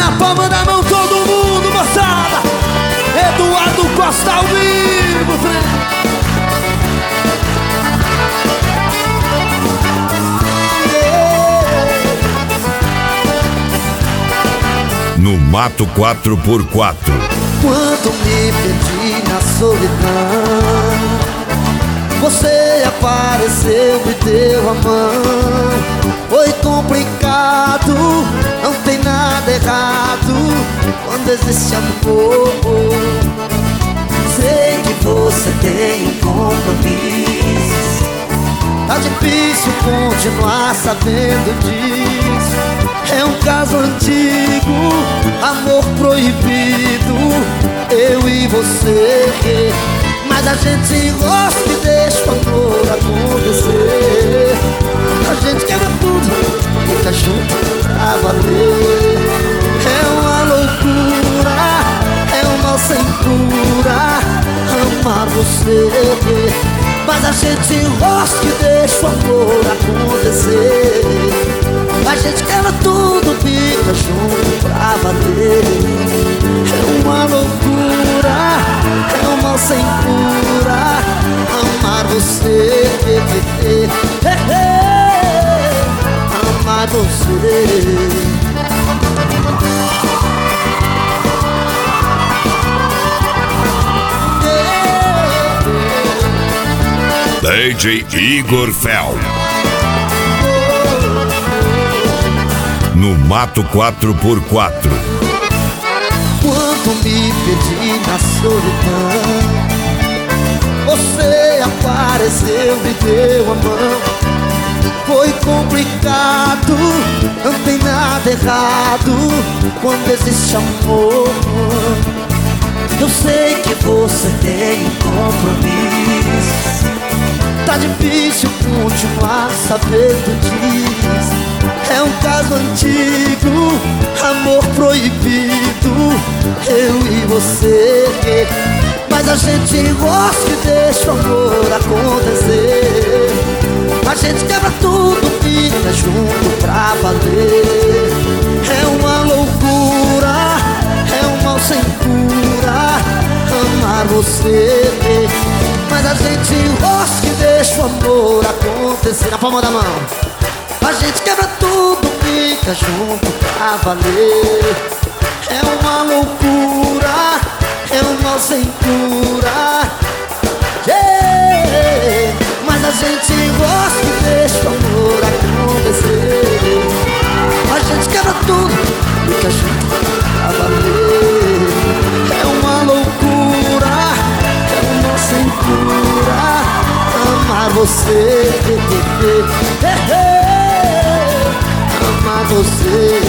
Na palma da mão todo mundo, moçada. Eduardo Costa ao vivo, No Mato 4x4. Quando me perdi na solidão, você apareceu e deu a mão. Foi complicado, não tem nada errado quando existe amor. Sei que você tem um compromisso, tá difícil continuar sabendo disso. É um caso antigo, amor proibido, eu e você. Mas a gente gosta e deixa o amor acontecer. A gente quebra tudo, fica junto pra valer. É uma loucura, é um mal sem cura amar você. Mas a gente gosta e deixa o amor acontecer. A gente quebra tudo, fica junto pra valer. É uma loucura, é um mal sem cura amar você. Amar você. DJ Igor Fel. No Mato 4x4. Quando me perdi na solidão, você apareceu, me deu a mão. Foi complicado, não tem nada errado quando existe amor. Eu sei que você tem um compromisso, tá difícil continuar sabendo disso. É um caso antigo, amor proibido, eu e você. Mas a gente gosta e deixa o amor acontecer. A gente quebra tudo, fica junto pra valer. É uma loucura, é um mal sem cura amar você. Mas a gente gosta e deixa o amor acontecer. Na palma da mão. A gente quebra tudo, fica junto pra valer. É uma loucura, é um mal sem cura, yeah. Mas a gente gosta e deixa o amor acontecer. A gente quebra tudo, fica junto pra valer. É uma loucura, é um mal sem cura amar você. Amar você.